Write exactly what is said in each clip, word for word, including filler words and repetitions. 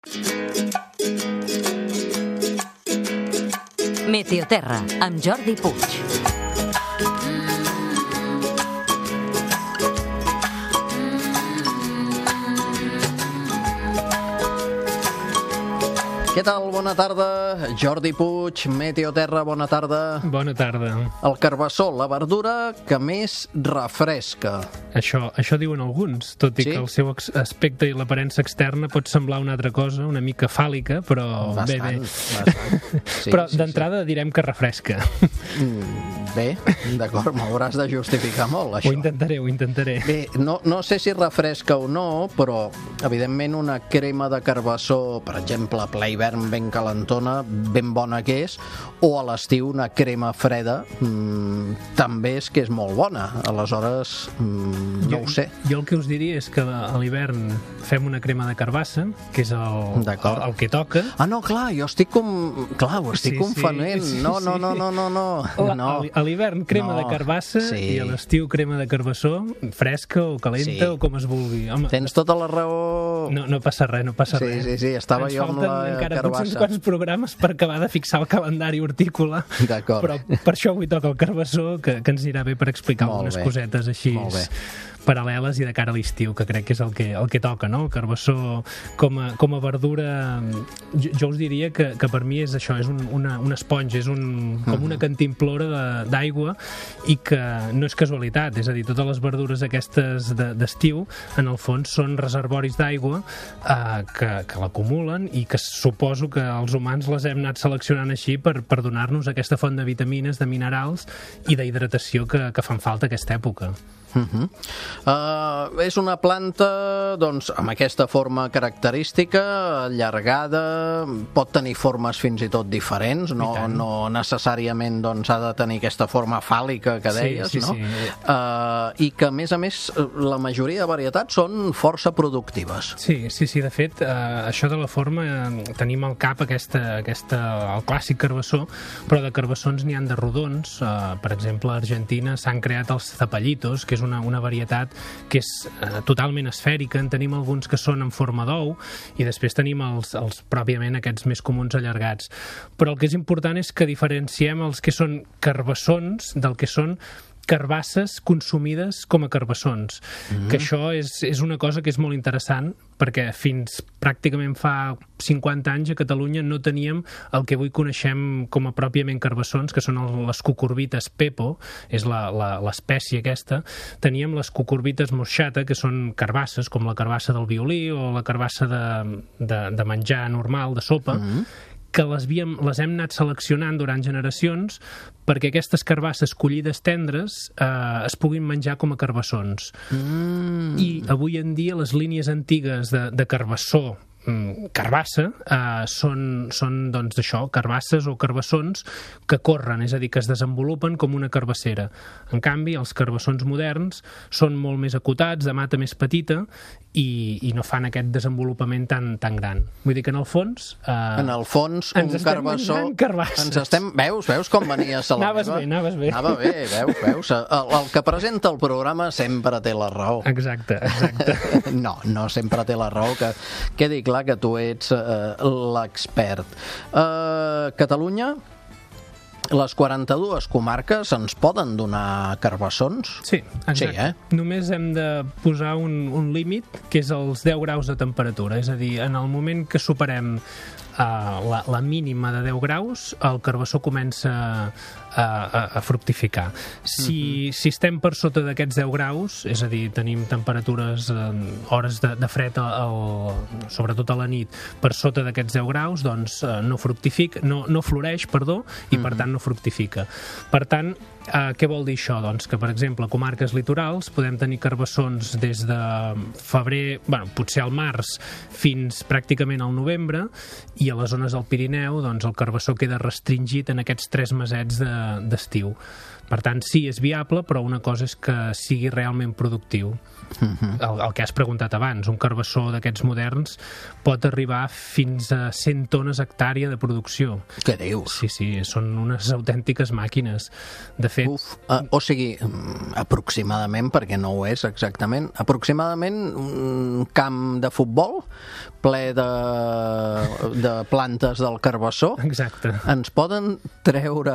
Meteoterra, amb Jordi Puig. Què tal? Bona tarda. Jordi Puig, Meteoterra, bona tarda. Bona tarda. El carbassó, la verdura que més refresca. Això, això diuen alguns, tot i sí? que el seu aspecte i l'aparença externa pot semblar una altra cosa, una mica fàl·lica, però bastant, bé, bé. Bastant. Sí, però sí, d'entrada sí. direm que refresca. Mm, bé, d'acord, m'hauràs de justificar molt, això. Ho intentaré, ho intentaré. Bé, no, no sé si refresca o no, però evidentment una crema de carbassó, per exemple, a ple hivern ben calentona, ben bona que és, o a l'estiu una crema freda, mmm, també és que és molt bona. Aleshores, mmm, no jo, ho sé. Jo el que us diria és que a l'hivern fem una crema de carbassa, que és el, el, el que toca. Ah, no, clar, jo estic com... Clar, ho estic sí, confonent. Sí, no, sí. no, no, no, no, no. La, no. A l'hivern crema no. de carbassa sí. i a l'estiu crema de carbassó, fresca o calenta sí. o com es vulgui. Home, tens tota la raó. No, no passa res, no passa sí, res. Sí, sí, estava Ens jo amb la encara carbassa. Potser uns quants programes per acabar de fixar el calendari hortícola. D'acord. Però per això avui toca el carbassó, que, que ens anirà bé per explicar Molt algunes bé. cosetes així paral·leles i de cara a l'estiu, que crec que és el que, el que toca, no? El carbassó com a, com a verdura, jo, jo us diria que, que per mi és això, és un, una, una esponja, és un, com una cantimplora d'aigua i que no és casualitat, és a dir, totes les verdures aquestes d'estiu, en el fons són reservoris d'aigua eh, que, que l'acumulen i que suposo que els humans les hem anat seleccionant així per, per donar-nos aquesta font de vitamines, de minerals i d'hidratació que, que fan falta aquesta època. Uh-huh. Uh, és una planta doncs, amb aquesta forma característica, allargada, pot tenir formes fins i tot diferents, no, no necessàriament doncs, ha de tenir aquesta forma fàl·lica que deies, sí, sí, no? Sí. Uh, i que a més a més la majoria de varietats són força productives. Sí, sí, sí, de fet uh, això de la forma uh, tenim al cap aquesta, aquesta, el clàssic carbassó, però de carbassons n'hi han de rodons, uh, per exemple a Argentina s'han creat els zapallitos, que és Una, una varietat que és eh, totalment esfèrica. En tenim alguns que són en forma d'ou i després tenim els, els pròpiament aquests més comuns allargats. Però el que és important és que diferenciem els que són carbassons del que són carbasses consumides com a carbassons, mm-hmm. que això és, és una cosa que és molt interessant perquè fins pràcticament fa cinquanta anys a Catalunya no teníem el que avui coneixem com a pròpiament carbassons, que són les cucurbites pepo, és l'espècie aquesta. Teníem les cucurbites moschata, que són carbasses, com la carbassa del violí o la carbassa de, de, de menjar normal, de sopa, mm-hmm. que les, havíem, les hem anat seleccionant durant generacions perquè aquestes carbasses collides tendres eh, es puguin menjar com a carbassons. Mm. I avui en dia les línies antigues de, de carbassó, carbassa, eh, són, són doncs d'això, carbasses o carbassons que corren, és a dir, que es desenvolupen com una carbassera. En canvi, els carbassons moderns són molt més acotats, de mata més petita i, i no fan aquest desenvolupament tan, tan gran. Vull dir que en el fons... Eh, en el fons, un carbassó... Ens estem... Veus, veus com venies a la anaves meva? bé, anaves bé. Anava bé, veus, veus. El, el que presenta el programa sempre té la raó. Exacte, exacte. No, no sempre té la raó, que quedi clar que tu ets uh, l'expert. Uh, Catalunya, les quaranta-dues comarques ens poden donar carbassons? Sí, exacte. Sí, eh? Només hem de posar un, un límit, que és els deu graus de temperatura. És a dir, en el moment que superem uh, la, la mínima de deu graus, el carbassó comença a, a, a fructificar. Si, uh-huh. si estem per sota d'aquests deu graus, és a dir, tenim temperatures, eh, hores de, de fred, al, sobretot a la nit, per sota d'aquests deu graus, doncs eh, no fructifica, no, no floreix, perdó, i uh-huh. per tant no fructifica. Per tant, eh, què vol dir això? Doncs que, per exemple, a comarques litorals podem tenir carbassons des de febrer, bueno, potser al març, fins pràcticament al novembre, i a les zones del Pirineu, doncs el carbassó queda restringit en aquests tres mesets de d'estiu. Per tant, sí, és viable, però una cosa és que sigui realment productiu. Uh-huh. El, el que has preguntat abans, un carbassó d'aquests moderns pot arribar fins a cent tones hectàrea de producció. Què dius? Sí, sí, són unes autèntiques màquines. De fet... Uf, uh, o sigui, aproximadament, perquè no ho és exactament, aproximadament un camp de futbol ple de, de plantes del carbassó. Exacte. Ens poden treure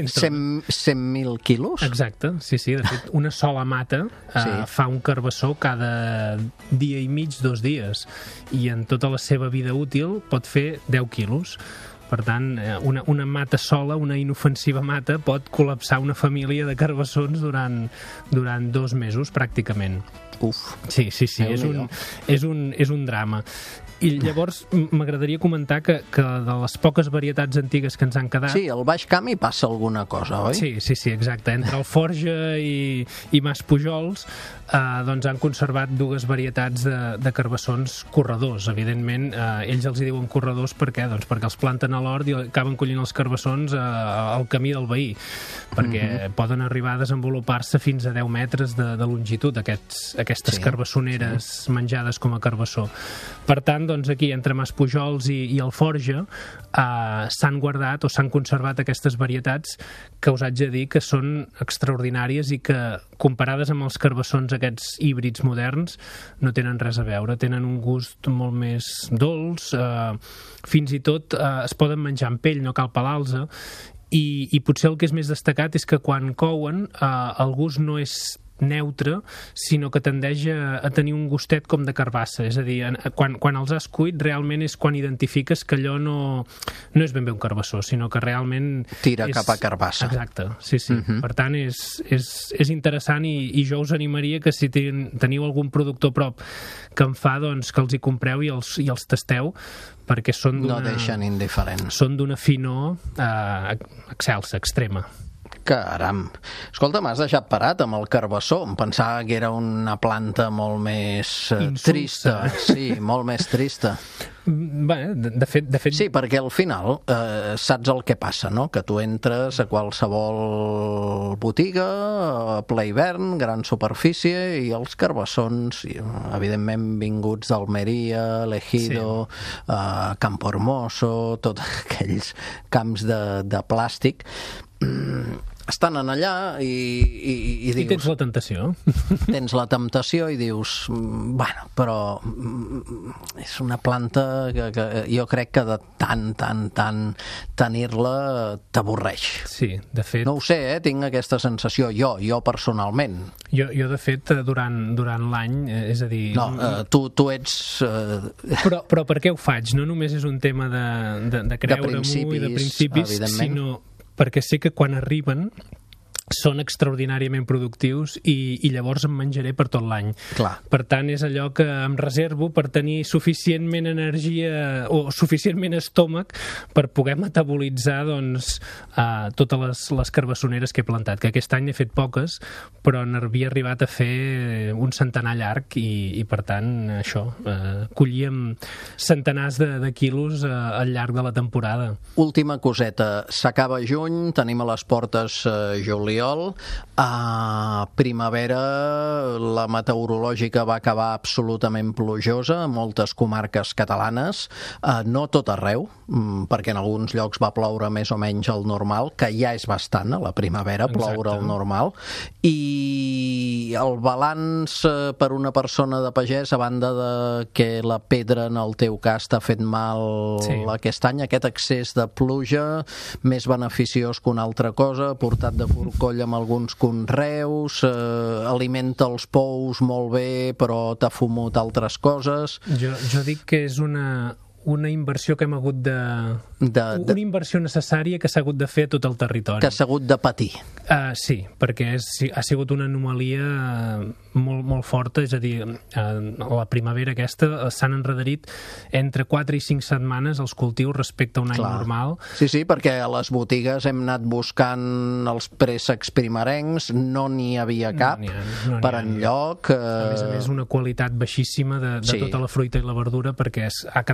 cent mil quilos? Exacte, sí, sí. De fet, una sola mata uh, sí. fa un carbassó cada dia i mig, dos dies, i en tota la seva vida útil pot fer deu quilos. Per tant, una, una mata sola, una inofensiva mata, pot col·lapsar una família de carbassons durant, durant dos mesos, pràcticament. Uf. Sí, sí, sí, és un, és, un, és un drama. I llavors m'agradaria comentar que, que de les poques varietats antigues que ens han quedat... Sí, al Baix Camp hi passa alguna cosa, oi? Sí, sí, sí, exacte. Entre Alforja i, i Mas Pujols eh, doncs han conservat dues varietats de, de carbassons corredors. Evidentment, eh, ells els hi diuen corredors perquè, doncs, perquè els planten a l'hort i acaben collint els carbassons eh, al camí del veí, perquè mm-hmm. poden arribar a desenvolupar-se fins a deu metres de, de longitud, aquests, aquestes sí, carbassoneres sí. menjades com a carbassó. Per tant, doncs aquí, entre Mas Pujols i, i Alforja, eh, s'han guardat o s'han conservat aquestes varietats que us haig de dir que són extraordinàries i que, comparades amb els carbassons aquests híbrids moderns, no tenen res a veure. Tenen un gust molt més dolç, eh, fins i tot eh, es poden menjar amb pell, no cal pelar-los, i, i potser el que és més destacat és que quan couen eh, el gust no és neutre, sinó que tendeix a, a tenir un gustet com de carbassa. És a dir, en, quan, quan els has cuit, realment és quan identifiques que allò no, no és ben bé un carbassó, sinó que realment... Tira és... cap a carbassa. Exacte, sí, sí. Uh-huh. Per tant, és, és, és interessant i, i jo us animaria que si ten, teniu algun productor prop que en fa, doncs que els hi compreu i els, i els tasteu, perquè són d'una... No deixen indiferents. Són d'una finor eh, excelsa, extrema. Caram. Escolta, m'has deixat parat amb el carbassó. Em pensava que era una planta molt més uh, trista. Sí, molt més trista. Bé, de, de, fet, de fet... Sí, perquè al final eh, saps el que passa, no? Que tu entres a qualsevol botiga, a ple hivern, gran superfície, i els carbassons, evidentment vinguts d'Almeria, L'Ejido, sí. eh, Campo Hermoso, tots aquells camps de, de plàstic, estan en allà i, i, i dius... I tens la tentació. Tens la temptació i dius, bueno, però és una planta que, que jo crec que de tant, tant, tant tenir-la t'avorreix. Sí, de fet... No ho sé, eh? Tinc aquesta sensació, jo, jo personalment. Jo, jo de fet, durant, durant l'any, és a dir... No, eh, tu, tu ets... Eh... Però, però per què ho faig? No només és un tema de, de, de creure-m'ho i de principis, sinó perquè sé que quan arriben són extraordinàriament productius i, i llavors em menjaré per tot l'any. Clar. Per tant, és allò que em reservo per tenir suficientment energia o suficientment estómac per poder metabolitzar doncs, uh, totes les, les carbassoneres que he plantat, que aquest any he fet poques, però n'havia arribat a fer un centenar llarg i, i per tant, això, uh, collíem centenars de, de quilos uh, al llarg de la temporada. Última coseta, s'acaba juny, tenim a les portes uh, juliol. A primavera la meteorològica va acabar absolutament plujosa a moltes comarques catalanes, eh, no tot arreu, perquè en alguns llocs va ploure més o menys el normal, que ja és bastant a la primavera, ploure el normal, i el balanç eh, per una persona de pagès, a banda de que la pedra en el teu cas t'ha fet mal sí. aquest any, aquest excés de pluja, més beneficiós que una altra cosa, portat de forcó amb alguns conreus, eh, alimenta els pous molt bé, però t'ha fumut altres coses. Jo, jo dic que és una, una inversió que hem hagut de... de, de... Una inversió necessària que s'ha hagut de fer a tot el territori. Que s'ha hagut de patir. Uh, sí, perquè és, ha sigut una anomalia molt, molt forta, és a dir, uh, la primavera aquesta s'han enrederit entre quatre i cinc setmanes els cultius respecte a un any Clar. normal. Sí, sí, perquè a les botigues hem anat buscant els préssecs primerencs, no n'hi havia cap no ha, no per enlloc. Uh... A més a més, una qualitat baixíssima de, de sí. tota la fruita i la verdura perquè es, ha quedat diluït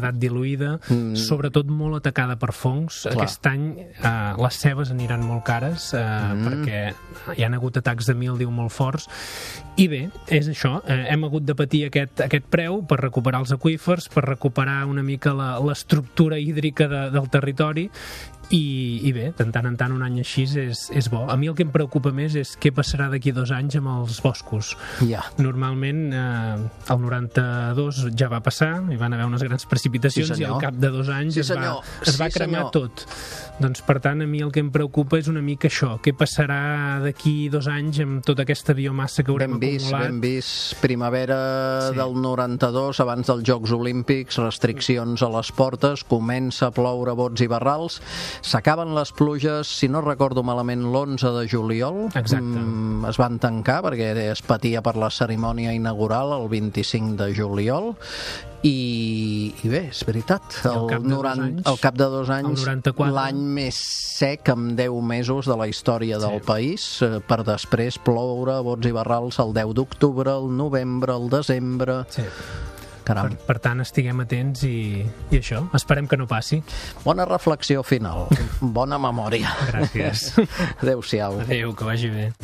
destruïda, mm. sobretot molt atacada per fongs. Clar. Aquest any eh, les cebes aniran molt cares eh, mm. perquè hi ha hagut atacs de míldiu molt forts. I bé, és això, eh, hem hagut de patir aquest, aquest preu per recuperar els aqüífers, per recuperar una mica la, l'estructura hídrica de, del territori. I, i bé, de tant en tant un any així és, és bo. A mi el que em preocupa més és què passarà d'aquí dos anys amb els boscos. Ja. Normalment eh, el noranta-dos ja va passar, hi van haver unes grans precipitacions Sí, i al cap de dos anys Sí, es va, senyor. es va Sí, cremar senyor. tot. Doncs per tant a mi el que em preocupa és una mica això, què passarà d'aquí dos anys amb tota aquesta biomassa que haurem Ben vist, acumulat. ben vist. Primavera Sí. del noranta-dos, abans dels Jocs Olímpics, restriccions a les portes, comença a ploure bots i barrals, s'acaben les pluges, si no recordo malament, l'onze de juliol. Exacte. Mm, es van tancar perquè es patia per la cerimònia inaugural el vint-i-cinc de juliol. I, i bé, és veritat, I al el, cap de dos noranta, anys, al cap de dos anys, el noranta-quatre. l'any més sec amb deu mesos de la història del Sí. país, eh, per després ploure bots i barrals el deu d'octubre, el novembre, el desembre... Sí. Caram. Per, per tant, estiguem atents i, i això, esperem que no passi. Bona reflexió final, bona memòria. Gràcies. Adéu-siau. Adéu, que vagi bé.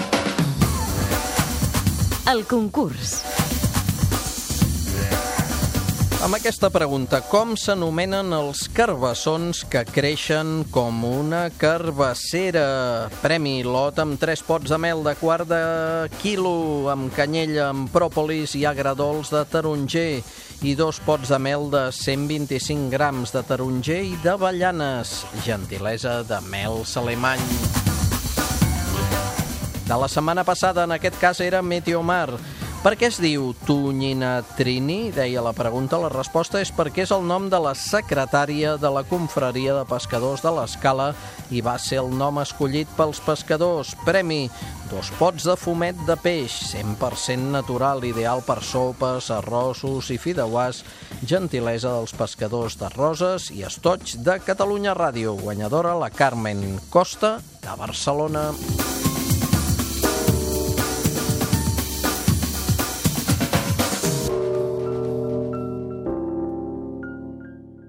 El concurs. Amb aquesta pregunta, com s'anomenen els carbassons que creixen com una carbassera? Premi lot amb tres pots de mel de quart de quilo, amb canyella, amb pròpolis i agradols de taronger, i dos pots de mel de cent vint-i-cinc grams de taronger i d'avellanes, gentilesa de Mels Alemany. De la setmana passada, en aquest cas, era Meteomar. Per què es diu Tonyina Trini? Deia la pregunta. La resposta és perquè és el nom de la secretària de la confraria de pescadors de l'Escala i va ser el nom escollit pels pescadors. Premi: dos pots de fumet de peix, cent per cent natural, ideal per sopes, arrossos i fideuàs, gentilesa dels pescadors de Roses i Estoig de Catalunya Ràdio. Guanyadora la Carmen Costa de Barcelona.